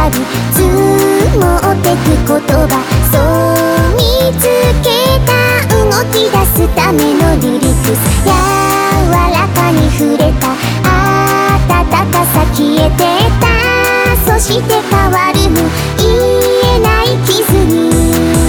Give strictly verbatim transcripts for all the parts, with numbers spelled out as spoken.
がり積もってく言葉、そう見つけた動き出すためのリリックス、柔らかに触れた暖かさ消えてた、そして変わるも言えない傷に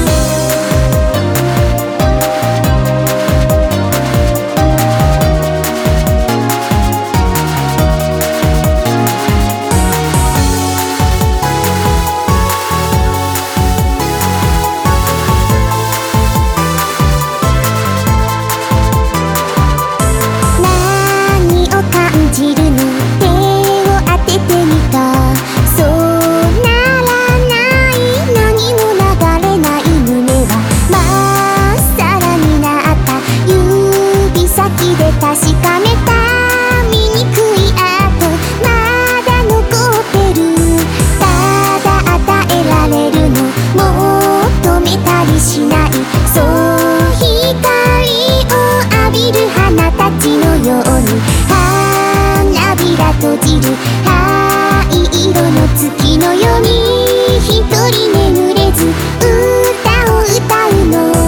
確かめた醜い跡まだ残ってる、ただ与えられるの求めたりしない、そう光を浴びる花たちのように花びら閉じる灰色の月のように一人眠れず歌を歌うの。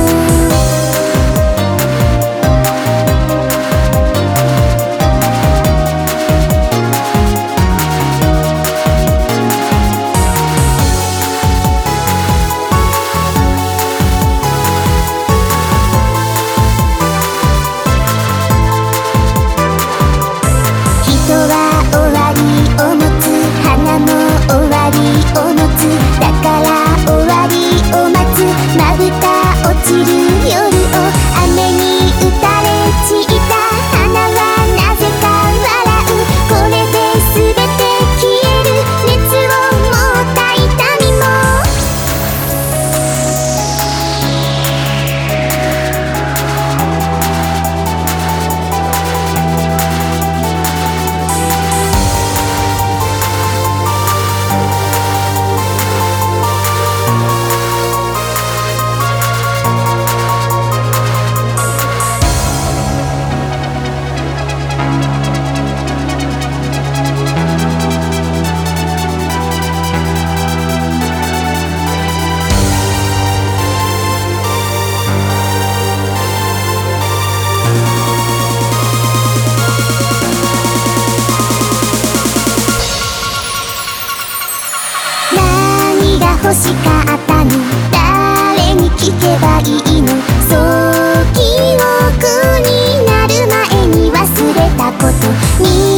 欲しかったの誰に聞けばいいの、そう記憶になる前に忘れたことに